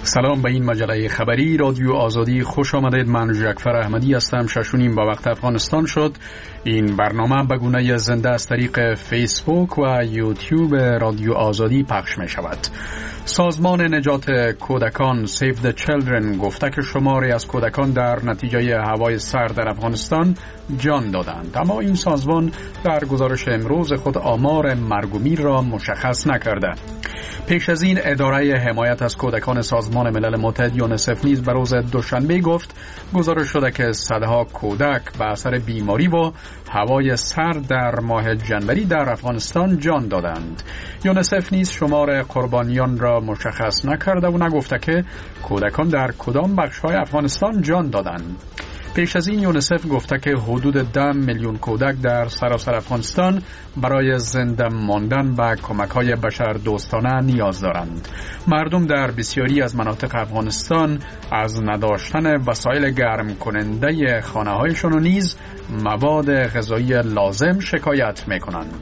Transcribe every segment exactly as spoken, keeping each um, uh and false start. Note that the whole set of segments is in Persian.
سلام به این مجله خبری رادیو آزادی خوش آمدید. من جعفر احمدی هستم. ششونیم با وقت افغانستان شد. این برنامه به گونه زنده از طریق فیسبوک و یوتیوب رادیو آزادی پخش می شود. سازمان نجات کودکان Save the Children گفته که شماری از کودکان در نتیجه هوای سرد در افغانستان جان دادند، اما این سازمان در گزارش امروز خود آمار مرگ و میر را مشخص نکرده. پیش از این اداره حمایت از کودکان سازمان ملل متحد یونسف نیز به روز دوشنبه گفت گزارش شده که صدها کودک به اثر بیماری و هوای سرد در ماه جنوری در افغانستان جان دادند. یونسف نیز شمار قربانیان را مشخص نکرده و نگفته که کودکان در کدام بخش‌های افغانستان جان دادند. پیش از این یونسف گفته که حدود ده میلیون کودک در سراسر افغانستان برای زنده ماندن و کمک‌های بشردوستانه نیاز دارند. مردم در بسیاری از مناطق افغانستان از نداشتن وسایل گرم کننده خانه‌هایشان و نیز مواد غذایی لازم شکایت می‌کنند.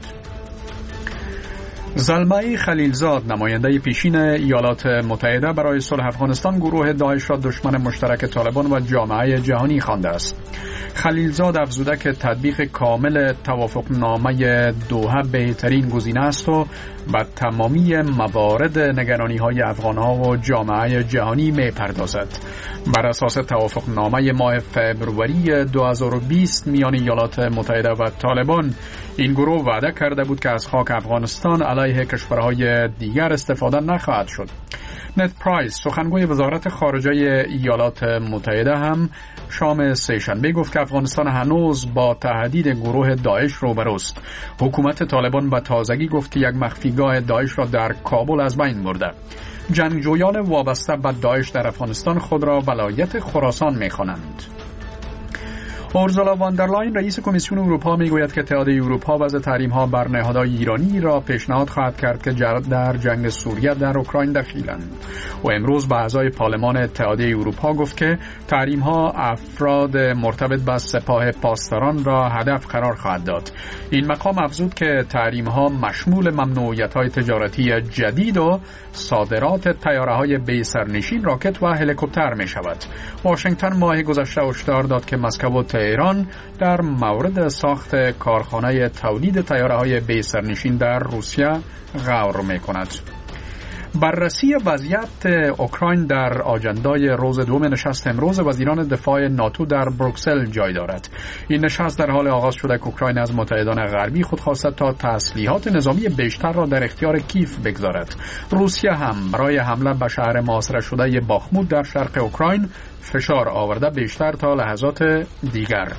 زلمه خلیلزاد نماینده پیشین ایالات متحده برای صلح افغانستان گروه داعش را دشمن مشترک طالبان و جامعه جهانی خوانده است. خلیلزاد افزوده که تطبیق کامل توافقنامه دوحه بهترین گزینه است و به تمامی موارد نگرانی‌های افغان‌ها و جامعه جهانی می‌پردازد. بر اساس توافقنامه ماه فوریه دو هزار و بیست میان ایالات متحده و طالبان، این گروه وعده کرده بود که از خاک افغانستان علیه کشورهای دیگر استفاده نخواهد شد. نت پرایس سخنگوی وزارت خارجه ایالات متحده هم شام سه‌شنبه گفت که افغانستان هنوز با تهدید گروه داعش روبروست. حکومت طالبان به تازگی گفت که یک مخفیگاه داعش را در کابل از بین برده. جنگجویان وابسته به داعش در افغانستان خود را ولایت خراسان می‌خوانند. اورسولا واندرلاین رئیس کمیسیون اروپا میگوید که اتحادیه اروپا وضع تحریم‌ها بر نهادهای ایرانی را پیشنهاد خواهد کرد که در جنگ سوریه در اوکراین دخیلند. و امروز به اعضای پارلمان اتحادیه اروپا گفت که تحریم‌ها افراد مرتبط با سپاه پاسداران را هدف قرار خواهد داد. این مقام افزود که تحریم‌ها مشمول ممنوعیت‌های تجارتی جدید و صادرات طیاره‌های بی سرنشین، راکت و هلیکوپتر می‌شود. واشنگتن ماه گذشته هشدار داد که مسکو و تهران در مورد ساخت کارخانه تولید طیاره‌های بی سرنشین در روسیه غور می‌کند. بررسی وضعیت اوکراین در آجندای روز دوم نشست امروز وزیران دفاع ناتو در بروکسل جای دارد. این نشست در حال آغاز شده که اوکراین از متحدان غربی خود خواسته تا تسلیحات نظامی بیشتر را در اختیار کیف بگذارد. روسیه هم برای حمله به شهر محاصره شده باخمود در شرق اوکراین فشار آورده بیشتر تا لحظات دیگر.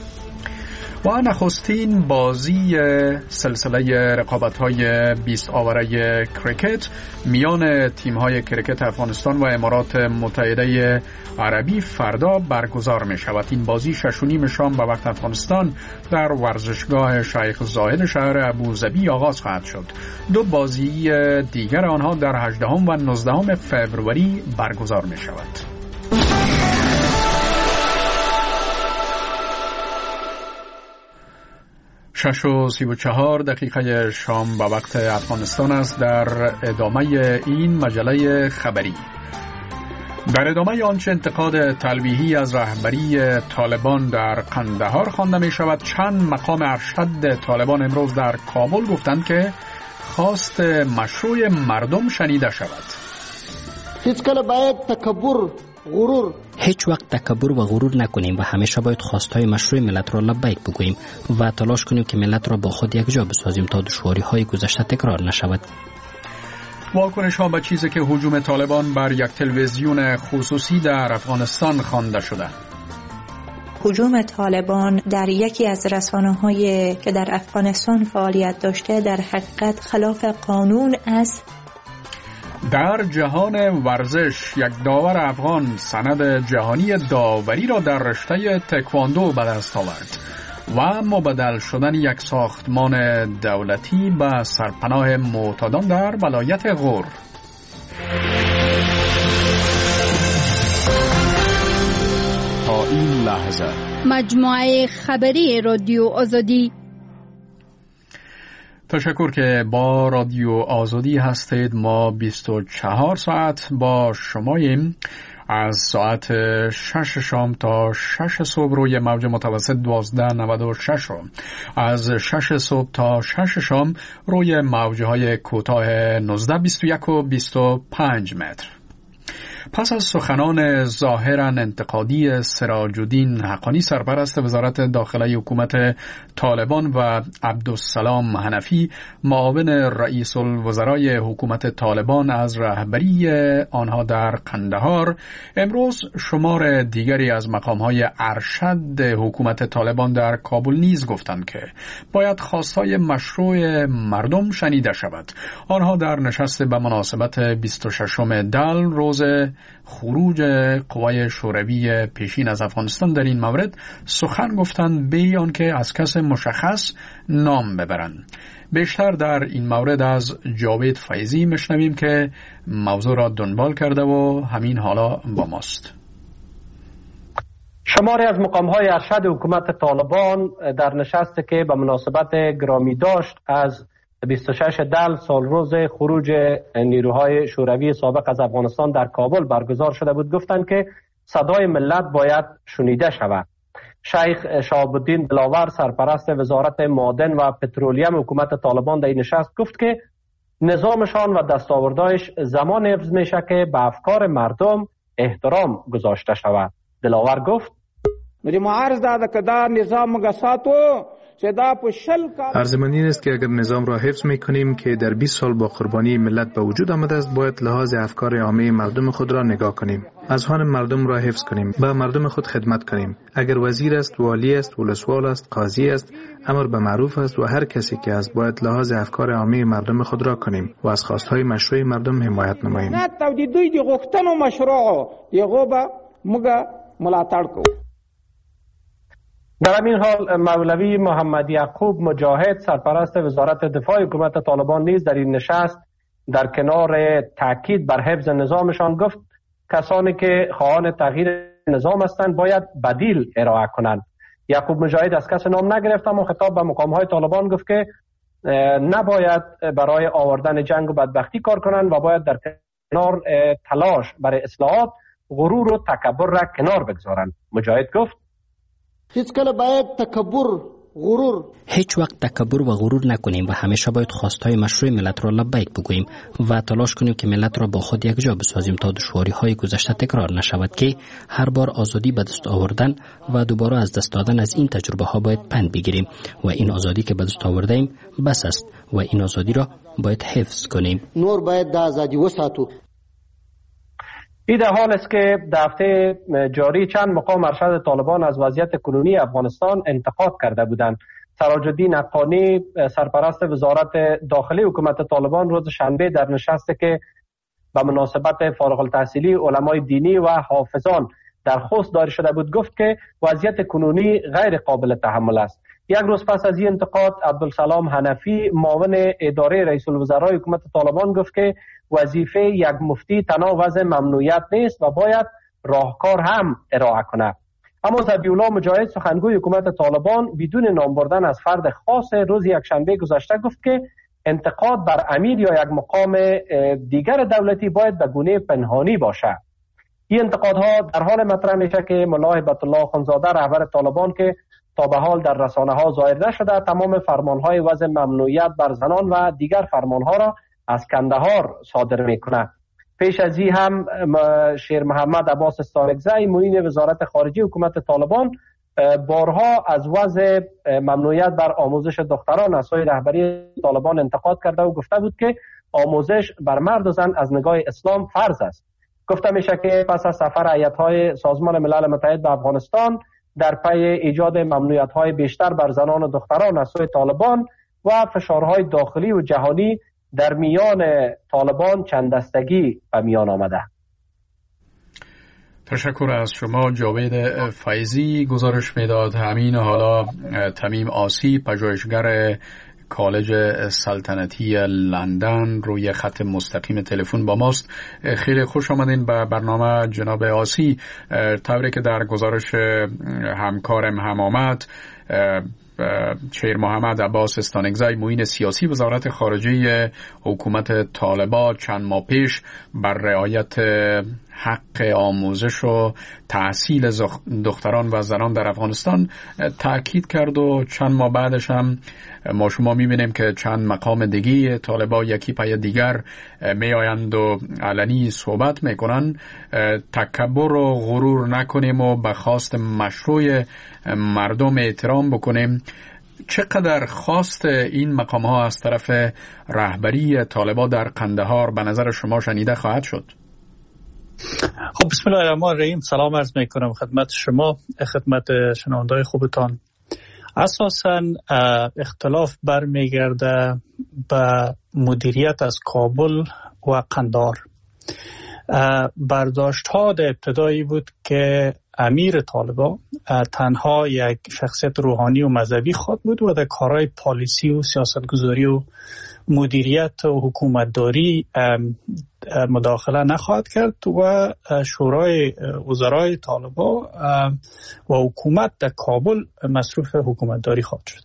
و نخستین بازی سلسله رقابت‌های بیست آوره کریکت میان تیم‌های کریکت افغانستان و امارات متحده عربی فردا برگزار می‌شود. این بازی شش و نیم شام به وقت افغانستان در ورزشگاه شیخ زاید شهر ابوظبی آغاز خواهد شد. دو بازی دیگر آنها در هجدهم و نوزدهم فوریه برگزار می‌شود. شش و سی و چهار دقیقه شام به وقت افغانستان است. در ادامه این مجله خبری، در ادامه آنچه انتقاد تلویحی از رهبری طالبان در قندهار خوانده می شود، چند مقام ارشد طالبان امروز در کابل گفتند که خواست مشروع مردم شنیده شود. هیچ کله باید تکبر غرور هیچ وقت تکبر و غرور نکنیم و همیشه باید خواستهای مشروع ملت را لبیک بگوییم و تلاش کنیم که ملت را با خود یک جا بسازیم تا دشواری های گذشته تکرار نشود. واکنش ها به چیزی که هجوم طالبان بر یک تلویزیون خصوصی در افغانستان خوانده شده. هجوم طالبان در یکی از رسانه‌های که در افغانستان فعالیت داشته در حقیقت خلاف قانون است. در جهان ورزش، یک داور افغان سند جهانی داوری را در رشته تکواندو به دست آورد و مبدل شدن یک ساختمان دولتی به سرپناه معتادان در ولایت غور. تا این لحظه مجموعه خبری رادیو آزادی. تشکر که با رادیو آزادی هستید. ما بیست و چهار ساعت با شماییم، از ساعت شش شام تا شش صبح روی موج متوسط دوازده نود و شش، از شش صبح تا شش شام روی موجهای کوتاه نوزده بیست و یک و بیست و پنج متر. پس از سخنان ظاهراً انتقادی سراج الدین حقانی، سرپرست وزارت داخلی حکومت طالبان، و عبدالسلام حنفی، معاون رئیس الوزرای حکومت طالبان، از رهبری آنها در قندهار، امروز شمار دیگری از مقام‌های ارشد حکومت طالبان در کابل نیز گفتند که باید خواستهای مشروع مردم شنیده شود. آنها در نشست به مناسبت بیست و ششم دل، روز خروج قوای شوروی پیشین از افغانستان، در این مورد سخن گفتند بی آنکه از کس مشخص نام ببرند. بیشتر در این مورد از جاوید فیضی میشنویم که موضوع را دنبال کرده و همین حالا با ماست. شماری از مقام‌های ارشد حکومت طالبان در نشستی که به مناسبت گرامی داشت از بیست و شش دل، سال روز خروج نیروهای شوروی سابق از افغانستان در کابل برگزار شده بود، گفتند که صدای ملت باید شنیده شود. شیخ شهاب الدین دلاور، سرپرست وزارت معادن و پترولیم حکومت طالبان، در این نشست گفت که نظامشان و دستاوردهایش زمان حفظ میشه که به افکار مردم احترام گذاشته شود. دلاور گفت: ارزمندی است که اگر نظام را حفظ میکنیم که در بیست سال با قربانی ملت به وجود آمده است، باید لحاظ افکار عامه مردم خود را نگاه کنیم، اذهان مردم را حفظ کنیم، به مردم خود خدمت کنیم. اگر وزیر است، والی است، ولسوال است، قاضی است، امر به معروف است و هر کسی که است، باید لحاظ افکار عامه مردم خود را کنیم و از خواستهای مشروع مردم حمایت نماییم. در همین حال مولوی محمد یعقوب مجاهد، سرپرست وزارت دفاع حکومت طالبان، نیز در این نشست در کنار تاکید بر حفظ نظامشان گفت کسانی که خواهان تغییر نظام هستند باید بدیل ارائه کنند. یعقوب مجاهد از کس نام نگرفت، اما خطاب به مقام‌های طالبان گفت که نباید برای آوردن جنگ و بدبختی کار کنند و باید در کنار تلاش برای اصلاحات غرور و تکبر را کنار بگذارند. مجاهد گفت: هیچ کله باید تکبر، غرور هیچ وقت تکبر و غرور نکنیم و همیشه باید خواستهای مشروع ملت را لبیک بگوییم و تلاش کنیم که ملت را با خود یک جا بسازیم تا دشواری های گذشته تکرار نشود که هر بار آزادی به دست آوردن و دوباره از دست دادن از این تجربه ها باید پند بگیریم و این آزادی که به دست آوردیم بس است و این آزادی را باید حفظ کنیم. نور باید د آزادی وساتو. این در حال است که در هفته جاری چند مقام ارشد طالبان از وضعیت کنونی افغانستان انتقاد کرده بودند. سراج الدین حقانی، سرپرست وزارت داخلی حکومت طالبان، روز شنبه در نشستی که به مناسبت فارغ التحصیلی علمای دینی و حافظان در خوست دایر شده بود، گفت که وضعیت کنونی غیر قابل تحمل است. یک روز پس از این انتقاد، عبدالسلام حنفی، معاون اداره رئیس الوزرای حکومت طالبان، گفت که وظیفه یک مفتی تنها وضع ممنوعیت نیست و باید راهکار هم ارائه کنه. اما ذبیح‌الله مجاهد، سخنگوی حکومت طالبان، بدون نام بردن از فرد خاص، روز یکشنبه گذشته گفت که انتقاد بر امیر یا یک مقام دیگر دولتی باید به گونه پنهانی باشد. این انتقادها در حال مطرح میشه که ملا هیبت الله اخوندزاده، رهبر طالبان که تا به حال در رسانه ها ظاهر نشده، تمام فرمانهای وضع ممنوعیت بر زنان و دیگر فرمانها را از کندهار صادر میکنه. پیش از این هم شیر محمد عباس استانکزی، معین وزارت خارجه حکومت طالبان، بارها از وضع ممنوعیت بر آموزش دختران از سوی رهبری طالبان انتقاد کرده و گفته بود که آموزش بر مرد و زن از نگاه اسلام فرض است. گفته میشه که پس از سفر هیئت‌های سازمان ملل متحد به افغانستان در پی ایجاد ممنوعیت‌های بیشتر بر زنان و دختران از سوی طالبان و فشارهای داخلی و جهانی در میان طالبان چند دستگی به میان آمده. تشکر از شما جاوید فیضی. گزارش میداد همین حالا تمیم آسی، پژوهشگر کالج سلطنتی لندن، روی خط مستقیم تلفن با ماست. خیلی خوش آمدین به برنامه جناب آسی. طوری که در گزارش همکارم هم آمد، شیر محمد عباس استانگزی معین سیاسی وزارت خارجه حکومت طالبان چند ماه پیش بر رعایت حق آموزش و تحصیل دختران و زنان در افغانستان تاکید کرد و چند ماه بعدش هم ما شما میبینیم که چند مقام دیگه طالبان یکی پای دیگر می آیند و علنی صحبت میکنن. تکبر و غرور نکنیم و به خواست مشروع مردم احترام بکنیم. چقدر خواست این مقام ها از طرف رهبری طالبان در قندهار به نظر شما شنیده خواهد شد؟ خب بسم الله الرحمن الرحیم. سلام عرض میکنم خدمت شما، خدمت شنونده‌های خوبتان. اساساً اختلاف برمیگرده به مدیریت از کابل و قندهار. برداشت ها در ابتدایی بود که امیر طالبان تنها یک شخصیت روحانی و مذهبی خود بود و در کارهای پالیسی و سیاستگذاری و مدیریت و حکومتداری مداخله نخواهد کرد و شورای وزرای طالبان و حکومت در کابل مصروف حکومتداری خواهد شد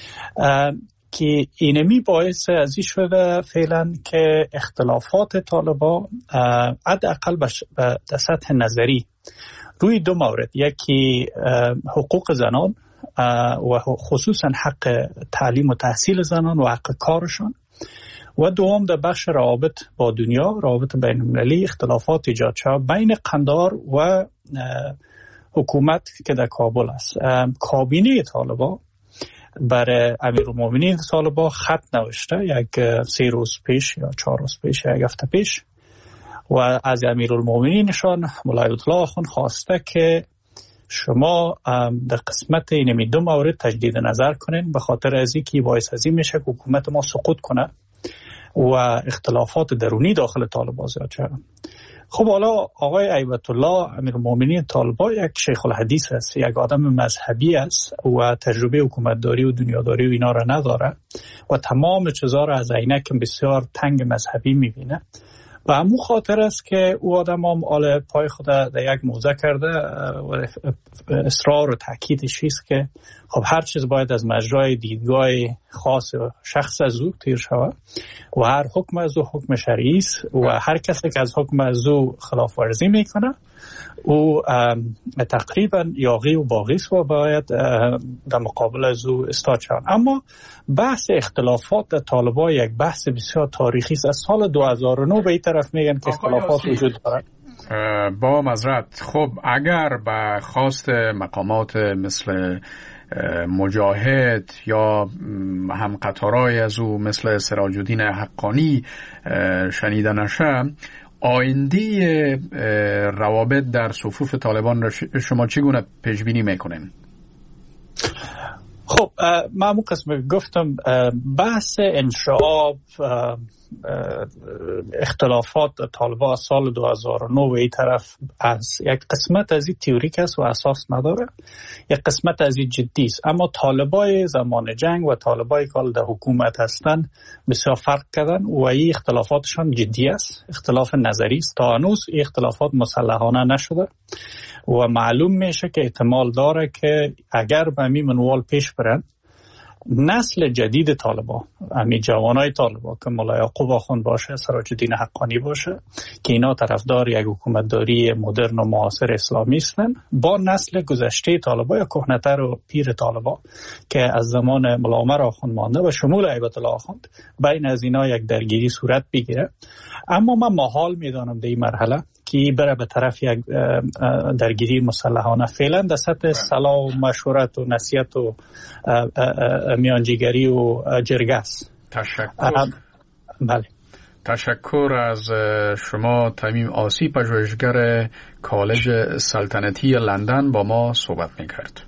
که اینمی باعث ازی شده فعلا که اختلافات طالبان حداقل به سطح نظری روی دو مورد، یکی حقوق زنان و خصوصا حق تعلیم و تحصیل زنان و حق کارشان و دوم در بخش روابط با دنیا، روابط بین المللی، اختلافات ایجاد شد بین قندهار و حکومت که در کابل است. کابینه طالبان برای امیرالمومنین طالبان خط نوشته یک سه روز پیش یا چهار روز پیش یا یک هفته پیش و از امیرالمومنینشان مولای الله خان خواسته که شما در قسمت اینمی دو مورد تجدید نظر کنین، به خاطر از اینکه باعث از این میشه که حکومت ما سقوط کنه و اختلافات درونی داخل طالبان زیاد شده. خب حالا آقای ایبت الله امیرالمومنین طالبان یک شیخ الحدیث است، یک آدم مذهبی است و تجربه حکومتداری و دنیاداری و اینا را نداره و تمام چیزا را از عینک بسیار تنگ مذهبی میبینه و همون خاطر است که او آدم هم آل پای خود در یک موزه کرده و اصرار و تأکیدش است که خب هر چیز باید از مجرای دیدگاه خاص و شخص از او تیر شود و هر حکم از او حکم شرعی است و هر کسی که از حکم از او خلاف ورزی میکنه او تقریبا یاغی و باغی است و باید در مقابل از او استاد شود. اما بحث اختلافات در طالبان یک بحث بسیار تاریخی است. از سال دو هزار و نه به این طرف میگن که اختلافات وجود دارد. با معذرت، خب اگر به خواست مقامات مثل مجاهد یا هم قطارای از او مثل سراج الدین حقانی شنیده نشه، آینده روابط در صفوف طالبان را شما چگونه پیش بینی میکنین؟ خب من همون قسم گفتم بحث انشعاب اختلافات طالبان از سال دو هزار و نه و این طرف از یک قسمت از این تئوریک است و اساس نداره، یک قسمت از این جدی است. اما طالبان زمان جنگ و طالبان که در حکومت هستن بسیار فرق کردن و این اختلافاتشان جدی است، اختلاف نظری است. تا هنوز این اختلافات مسلحانه نشده و معلوم میشه که احتمال داره که اگر به همین منوال پیش برن نسل جدید طالبان، همین جوانای طالبان که مولا یعقوب آخوند باشه، سراج الدین حقانی باشه که اینا طرفدار یک حکومتداری مدرن و معاصر اسلامی هستن، با نسل گذشته طالبان یا کهنه‌تر و پیر طالبان که از زمان مولا عمر آخوند مانده و شمول ایبت الله آخوند، بین از اینا یک درگیری صورت بگیره. اما من محال میدانم در این مرحله که بره به طرف یک درگیری مسلحانه. فعلا در سطح صلاح و مشورت و نصیحت و میانجیگری و جرگه است. تشکر. بله. تشکر از شما تمیم آسی، پژوهشگر کالج سلطنتی لندن با ما صحبت میکرد.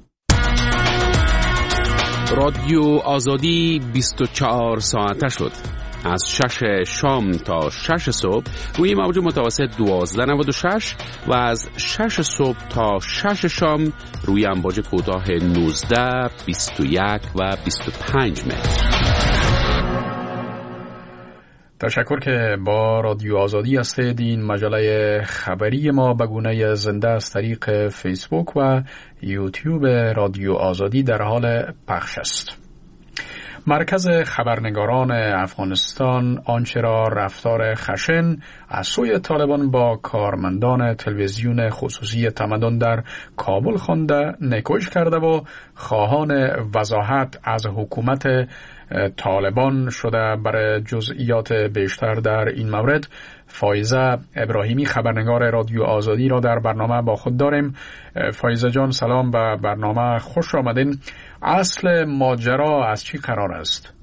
رادیو آزادی بیست و چهار ساعته شد. از شش شام تا شش صبح روی موج متوسط دوازده نود و شش و از شش صبح تا شش شام روی امواج کوتاه نوزده، بیست و یک و بیست و پنج متر. تشکر که با رادیو آزادی هستید. این مجله خبری ما به گونه زنده از طریق فیسبوک و یوتیوب رادیو آزادی در حال پخش است. مرکز خبرنگاران افغانستان آنچه را رفتار خشن از سوی طالبان با کارمندان تلویزیون خصوصی تمدن در کابل خوانده نکوش کرده و خواهان وضاحت از حکومت طالبان شده. برای جزئیات بیشتر در این مورد فایزه ابراهیمی خبرنگار رادیو آزادی را در برنامه با خود داریم. فایزه جان سلام، به برنامه خوش آمدین. اصل ماجرا از چی قرار است؟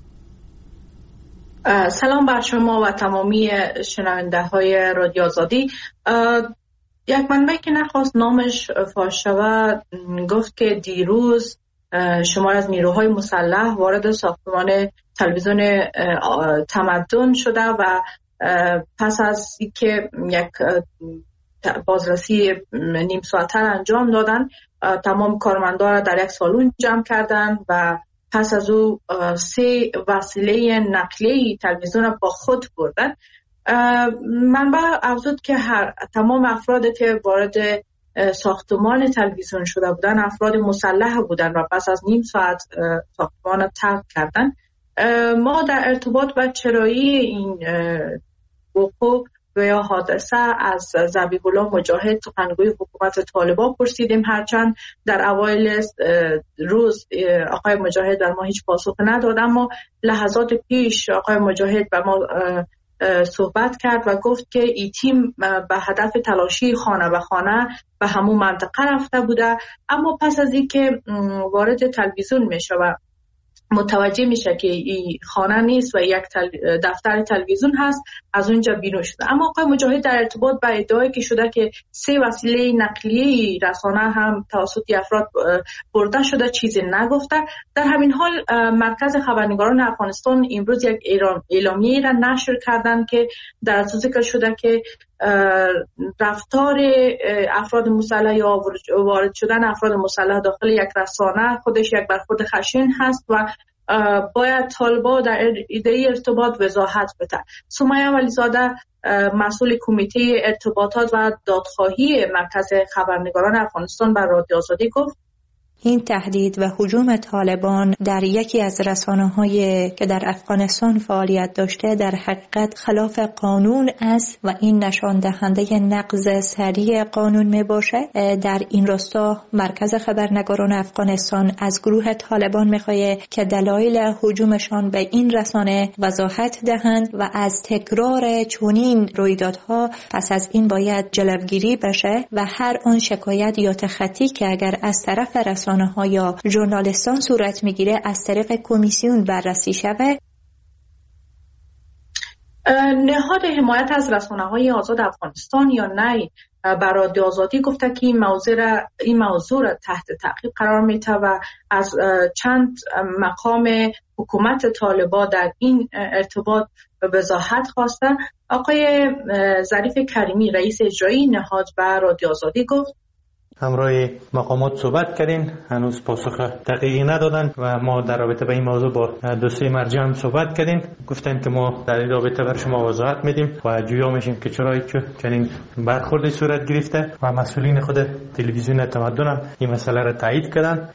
سلام بر شما و تمامی شنونده های رادیو آزادی. یک منبع که نخواست نامش فاش شود گفت که دیروز شمار از نیروهای مسلح وارد ساختمان تلویزیون تمدن شده و پس از اینکه یک بازرسی نیم ساعته انجام دادن، تمام کارمندان را در یک سالن جمع کردن و پس از او سه وسیله نقلیه تلویزیون را با خود بردن. منبع افزود که هر تمام افرادی که وارد ساختمان تلویزیون شده بودن افراد مسلح بودن و پس از نیم ساعت ساختمان را ترک کردن. ما در ارتباط با چرایی این وقوع و یا حادثه از ذبیح الله مجاهد سخنگوی حکومت طالبان پرسیدیم، هرچند در اوایل روز آقای مجاهد بر ما هیچ پاسخ نداد، اما لحظات پیش آقای مجاهد با ما صحبت کرد و گفت که این تیم به هدف تلاشی خانه به خانه به همون منطقه رفته بوده، اما پس از اینکه وارد تلویزیون میشه و متوجه میشه که این خانه نیست و یک تل... دفتر تلویزیون هست، از اونجا بیرون شده. اما آقای مجاهد در ارتباط با ادعایی که شده که سه وسیله نقلیه رسانه هم توسط افراد برده شده چیزی نگفته. در همین حال مرکز خبرنگاران افغانستان امروز یک اعلامیه را نشر کردند که در اساس ذکر شده که رفتار افراد مسلح یا وارد شدن افراد مسلح داخل یک رسانه خودش یک برخورد خشن هست و باید طالبان در ایده ارتباط وضاحت بده. سمیه ولیزاده مسئول کمیته ارتباطات و دادخواهی مرکز خبرنگاران افغانستان بر رادیو آزادی گفت این تهدید و هجوم طالبان در یکی از رسانه‌هایی که در افغانستان فعالیت داشته در حقیقت خلاف قانون است و این نشان دهنده نقض سریع قانون می باشه. در این راستا مرکز خبرنگاران افغانستان از گروه طالبان می‌خواهد که دلایل هجومشان به این رسانه وضاحت دهند و از تکرار چنین رویدادها پس از این باید جلوگیری بشه و هر آن شکایت یا تخطی که اگر از طرف رسانه ها یا ژورنالیستان صورت میگیره از طریق کمیسیون بررسی شود. نهاد حمایت از رسانه‌های آزاد افغانستان یا نی بر رادیو آزادی گفته که این موضوع را این موضوع را تحت تعقیب قرار میده و از چند مقام حکومت طالبان در این ارتباط وضاحت خواستن. آقای ظریف کریمی رئیس اجرایی نهاد بر رادیو آزادی گفت همراه مقامات صحبت کردیم، هنوز پاسخ دقیقی ندادن و ما در رابطه با این موضوع با دو سه مرجع هم صحبت کردیم. گفتیم که ما در این رابطه بر شما وضاحت میدیم و جویا میشیم که چرا چنین برخوردی صورت گرفته و مسئولین خود تلویزیون تمدن هم این مسئله را تایید کردن.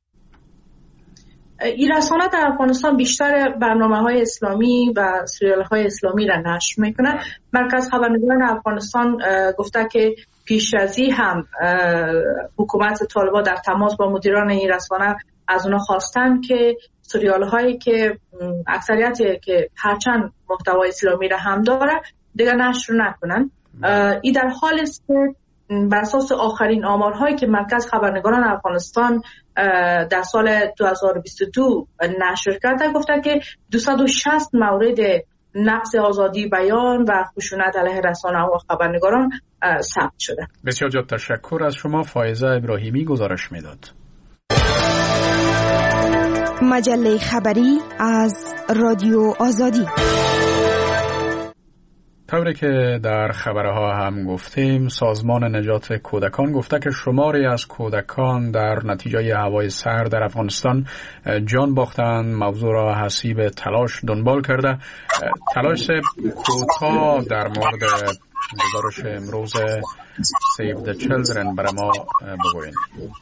این رسانه در افغانستان بیشتر برنامه‌های اسلامی و سریال‌های اسلامی را نشر میکنه. مرکز خبرنگاران افغانستان گفته که پیش از این هم حکومت طالبان در تماس با مدیران این رسانه از اونا خواستن که سریال‌هایی که اکثریتی که هرچند محتوای اسلامی را هم داره دیگر نشر نکنن. این در حال است که بر اساس آخرین آمارهایی که مرکز خبرنگاران افغانستان در سال دو هزار و بیست و دو نشر کرده گفته که دویست و شصت مورد نقض آزادی بیان و خشونت علیه رسانه و خبرنگاران ثبت شده. بسیار زیاد تشکر از شما. فایزه ابراهیمی گزارش میداد. مجله خبری از رادیو آزادی. طوری که در خبرها هم گفتیم، سازمان نجات کودکان گفته که شماری از کودکان در نتیجه هوای سرد در افغانستان جان باختند. موضوع را حسیب تلاش دنبال کرده. تلاش کوتاه در مورد گزارش امروز Save the Children برای ما بگوین.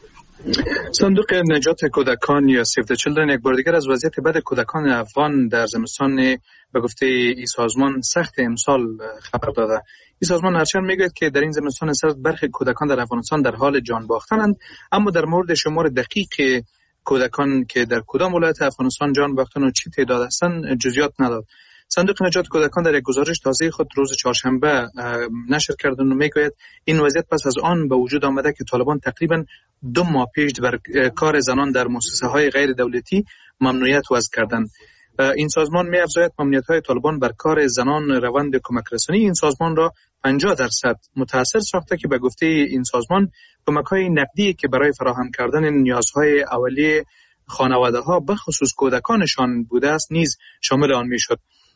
صندوق نجات کودکان یا Save the Children یک بار دیگر از وضعیت بد کودکان افغان در زمستان به گفته این سازمان سخت امسال خبر داده. این سازمان هرچند میگوید که در این زمستان سرد برخی کودکان در افغانستان در حال جان باختنند، اما در مورد شمار دقیق کودکان که در کدام ولایت افغانستان جان باختن و چی تعداد هستند جزئیات نداد. صندوق نجات کودکان در یک گزارش تازه خود روز چهارشنبه نشر کردن و میگوید این وضعیت پس از آن به وجود آمده که طالبان تقریبا دو ماه پیش بر کار زنان در مؤسسه های غیر دولتی ممنوعیت وضع کردند. این سازمان می افزاید ممنوعیت های طالبان بر کار زنان روند کمک رسانی این سازمان را پنجاه درصد متاثر ساخته که به گفته این سازمان کمک های نقدی که برای فراهم کردن نیازهای اولیه خانواده ها به خصوص کودکانشان بوده است نیز شامل آن می شد.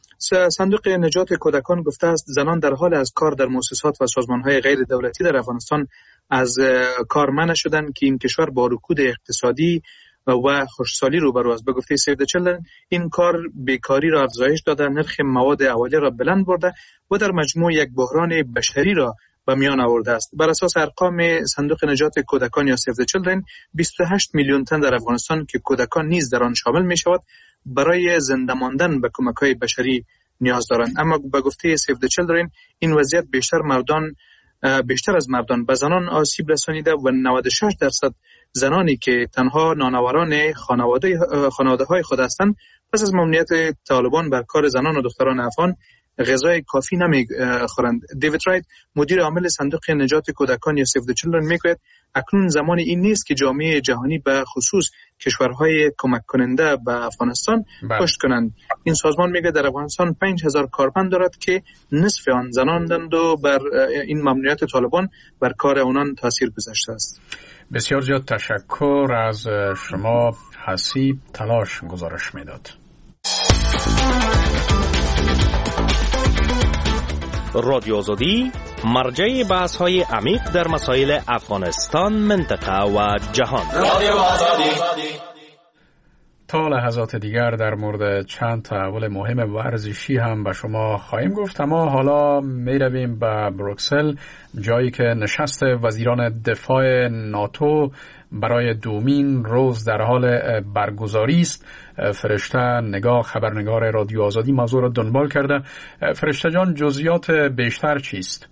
صندوق نجات کودکان گفته است زنان در حال از کار در مؤسسات و سازمان‌های غیر دولتی در افغانستان از کار منع شدند که این کشور با رکود اقتصادی و خشکسالی روبرو است. به گفته Save the Children این کار بیکاری را افزایش داده، نرخ مواد اولیه را بلند برده و در مجموع یک بحران بشری را به میان آورده است. بر اساس ارقام صندوق نجات کودکان یا Save the Children بیست و هشت میلیون تن در افغانستان که کودکان نیز در آن شامل می شود برای زنده ماندن به کمک‌های بشری نیاز دارند. اما به گفته Save the Children این وضعیت بیشتر مردان بیشتر از مردان به زنان آسیب رسانیده و نود و شش درصد زنانی که تنها نانآوران خانواده خانواده‌های خود هستند پس از ممنوعیت طالبان بر کار زنان و دختران افغان غذای کافی نمیخورند. دیوید رایت مدیر عامل صندوق نجات کودکان یا Save the Children میگوید اکنون زمان این نیست که جامعه جهانی به خصوص کشورهای کمک کننده به افغانستان پشت کنند. این سازمان میگه در افغانستان پنج هزار کارمند دارد که نصف آن زنانند و بر این ممنوعیت طالبان بر کار آنان تاثیر گذاشته است. بسیار زیاد تشکر از شما حسیب تلاش گزارش میداد. رادیو آزادی مرجع بحث های عمیق در مسائل افغانستان، منطقه و جهان. رادیو آزادی. تا لحظات دیگر در مورد چند تحول مهم ورزشی هم به شما خواهیم گفت، اما حالا می رویم به بروکسل، جایی که نشست وزیران دفاع ناتو برای دومین روز در حال برگزاری است. فرشته نگاه، خبرنگار رادیو آزادی، موضوع را دنبال کرده. فرشته جان، جزئیات بیشتر چیست؟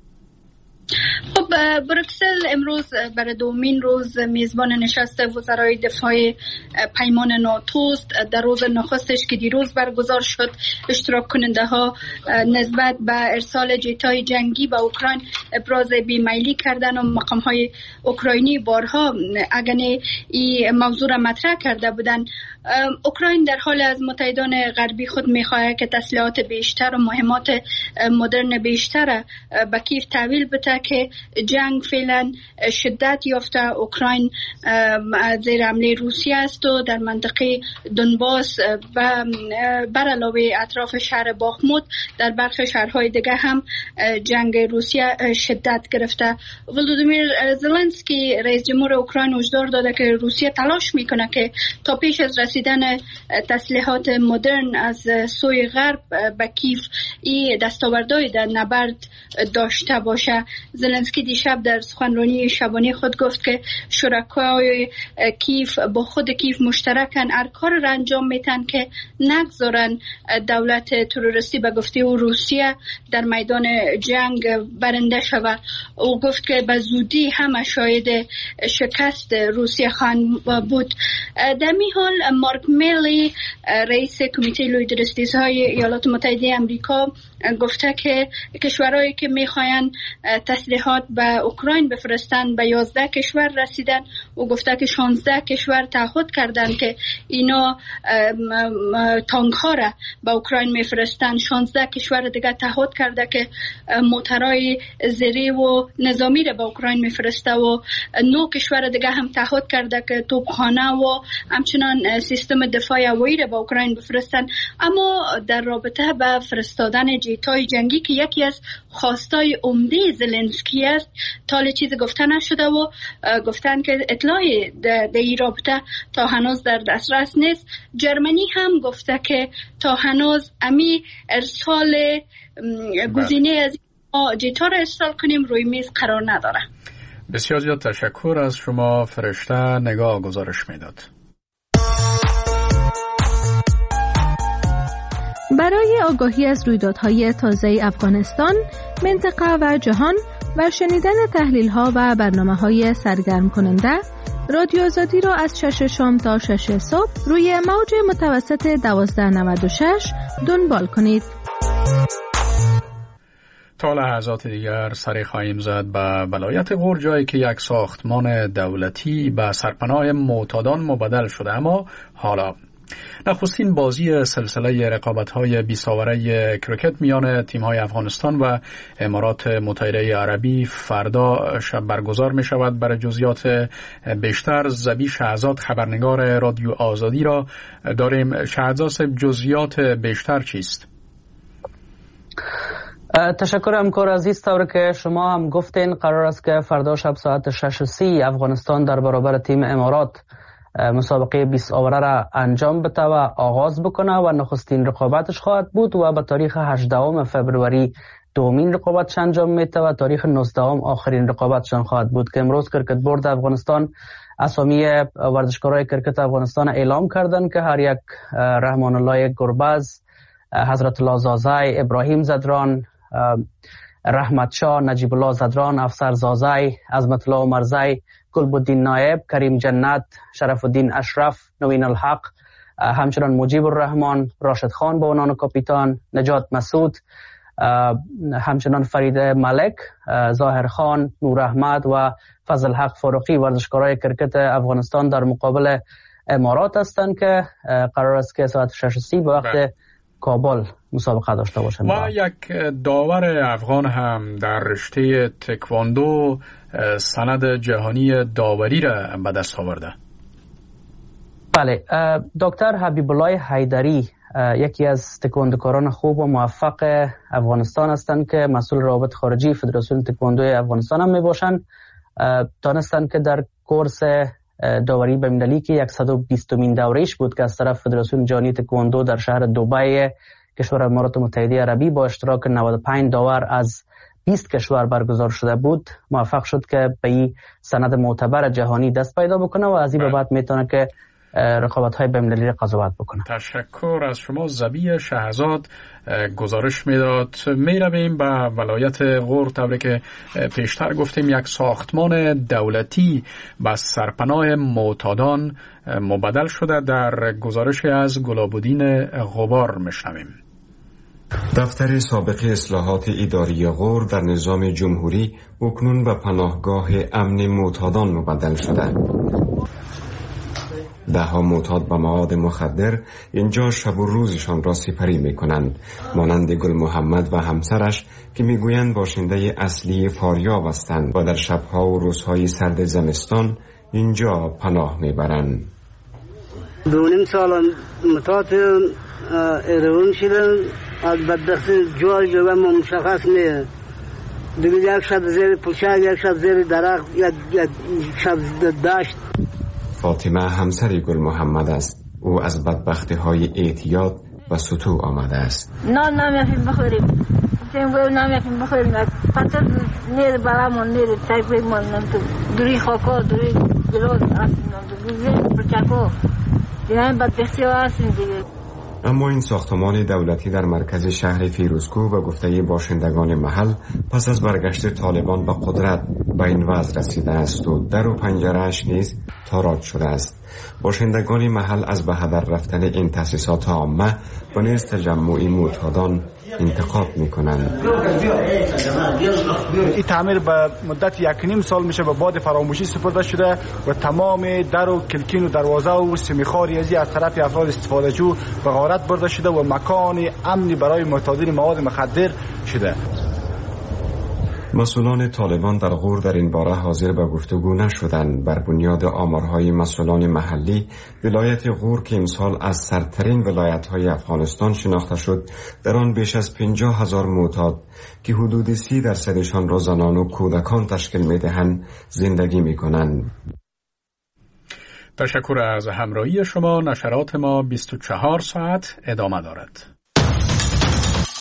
خب بروکسل امروز برای دومین روز میزبان نشست وزرای دفاع پیمان ناتوست. در روز نخستش که دیروز برگزار شد اشتراک کننده ها نسبت به ارسال جت‌های جنگی به اوکراین ابراز بیمیلی کردن و مقام های اوکراینی بارها اگنه این موضوع را مطرح کرده بودن. اوکراین در حال از متحدان غربی خود میخواهد که تسلیحات بیشتر و مهمات مدرن بیشتر به کیف تحویل بده که جنگ فعلا شدت یافته. اوکراین زیر حمله روسیه است و در منطقه دونباس و بر علاوه اطراف شهر باخموت در برخی شهرهای دیگه هم جنگ روسیه شدت گرفته. ولودیمیر زلنسکی رئیس جمهور اوکراین هشدار داده که روسیه تلاش میکنه که تا پیش از رسیدن تسلیحات مدرن از سوی غرب به کیف این دستاوردهای در نبرد داشته باشه. زلنسکی دیشب در سخنرانی شبانه خود گفت که شرکای کیف با خود کیف مشترکن هر کار را انجام میتن که نگذارن دولت تروریستی به گفته او روسیه در میدان جنگ برنده شود. او گفت که به زودی همه شاهد شکست روسیه خواهند بود. در می حال مارک میلی رئیس کمیته لویدرستیزهای ایالات متحده امریکا گفته که کشورهایی که میخواین تسلیحات به اوکراین بفرستند به یازده کشور رسیدن و گفته که شانزده کشور تعهد کردند که اینا تانک ها را به اوکراین میفرستند. شانزده کشور دیگه تعهد کرده که موترهای زیری و نظامی را به اوکراین میفرسته و نه کشور دیگه هم تعهد کرده که توپخانه و همچنان سیستم دفاع هوایی را به اوکراین بفرستند. اما در رابطه به فرستادن جیت‌های جنگی که یکی از خواستای عمده زلنسکی است تا چیزی گفته نشده و گفتن که اطلاعی در این رابطه تا هنوز در دسترس نیست. جرمنی هم گفته که تا هنوز امی ارسال گزینه از جیتا را ارسال کنیم روی میز قرار نداره. بسیار زیاد تشکر از شما فرشته. نگاه گزارش میداد. برای آگاهی از رویدادهای تازه افغانستان، منطقه و جهان و شنیدن تحلیل‌ها و برنامه‌های سرگرم کننده، رادیو آزادی را از شش شام تا شش صبح روی موج متوسط دوازده نود و شش دنبال کنید. تا لحظات دیگر سری خواهیم زد به ولایت غور، جایی که یک ساختمان دولتی به سرپناه معتادان مبدل شده. اما حالا نخستین بازی سلسله رقابت‌های بیساوره کرکت میان تیم‌های افغانستان و امارات متحده عربی فردا شب برگزار می‌شود. برای جزئیات بیشتر زبی شهزاد خبرنگار رادیو آزادی را داریم. شهزاد، جزئیات بیشتر چیست؟ تشکر همکار عزیز. طور که شما هم گفتین قرار است که فردا شب ساعت شش و سی افغانستان در برابر تیم امارات مسابقه بیست آوره را انجام بده و آغاز بکنه و نخستین رقابتش خواهد بود و به تاریخ هجدهم فوریه دومین رقابتش انجام میده و تاریخ نوزدهم آخرین رقابتشان خواهد بود که امروز کرکت بورد افغانستان اسامی ورزشکارای کرکت افغانستان اعلام کردن که هر یک رحمان الله گربز، حضرت الله زازای، ابراهیم زدران، رحمت شاه، نجیب الله زدران، افسر زازای، عظمت الله مرزای، گلبدین نایب، کریم جنت، شرف الدین اشرف، نوین الحق، همچنان مجیب الرحمن، راشد خان به عنوان کاپیتان، نجات مسعود، همچنان فرید ملک، ظاهر خان، نور احمد و فضل حق فاروقی ورزشکارای کرکت افغانستان در مقابل امارات هستند که قرار است که ساعت شش و سی به وقت کابل مسابقه داشته باشند. ما یک داور افغان هم در رشته تکواندو سند جهانی داوری را به دست آورده. بله، دکتر حبیب الله حیدری یکی از تکواندوکاران خوب و موفق افغانستان هستند که مسئول روابط خارجی فدراسیون تکواندو افغانستان هم می باشند. دانستند که در کورس داوری بین‌المللی که صد و بیستمین دوره‌اش بود که از طرف فدراسیون جهانی تکواندو در شهر دبی کشور امارات متحده عربی با اشتراک نود و پنج داور از بیست کشور برگزار شده بود، موفق شد که به این سند معتبر جهانی دست پیدا بکنه و از این به بعد میتونه که رقابت‌های بین‌المللی را قضاوت بکنه. تشکر از شما زبی شهزاد. گزارش میداد. میرویم به ولایت غور. طوری که پیشتر گفتیم یک ساختمان دولتی به سرپناه معتادان مبدل شده. در گزارش از گلابودین غبار میشنویم. دفتر سابق اصلاحات اداری غور در نظام جمهوری اکنون به پناهگاه امن معتادان مبدل شده. ده ها معتاد به مواد مخدر اینجا شب و روزشان را سپری می کنند، مانند گل محمد و همسرش که می گویند باشنده اصلی فاریاب هستند و در شبها و روزهای سرد زمستان اینجا پناه می برند. دونیم سال متات ایرون شدن از بدبخت جای جوه مشخص نیه. دیگه یک شب زیر پوشک، یک شب زیر درخت، یک شب داشت. فاطمه همسر گل محمد است. او از بدبختی های اعتیاد و سطو آمده است. نه نمیفیم بخوریم. سیم نمیفیم بخوریم. پتر نیر برامون نیر تایپی من تو دوری خاکا دوری گلوز هستیم. دوری پرچاکو. دیگه بدبختی ها هستیم دیگه. اما این ساختمان دولتی در مرکز شهر فیروزکوه به گفته باشندگان محل پس از برگشت طالبان به قدرت به این وضع رسیده است و در و پنجره‌اش نیز تاراج شده است. باشندگان محل از به هدر رفتن این تأسیسات عامه و نیز تجمع معتادان انتقاد میکنند. این تعمیر به مدت یک نیم سال میشه به باد فراموشی سپرده شده و تمام در و کلکین و دروازه و سمیخاری ازی از طرف افراد استفاده جو به غارت برده شده و مکان امنی برای معتادین مواد مخدر شده. مسئولان طالبان در غور در این باره حاضر به گفتگو نشدند. بر بنیاد آمارهای مسئولان محلی، ولایت غور که امسال از سرترین ولایت‌های افغانستان شناخته شد، در آن بیش از پنجاه هزار معتاد که حدود سی درصدشان را زنان و کودکان تشکیل می‌دهند زندگی می‌کنند. تشکر از همراهی شما. نشرات ما بیست و چهار ساعت ادامه دارد.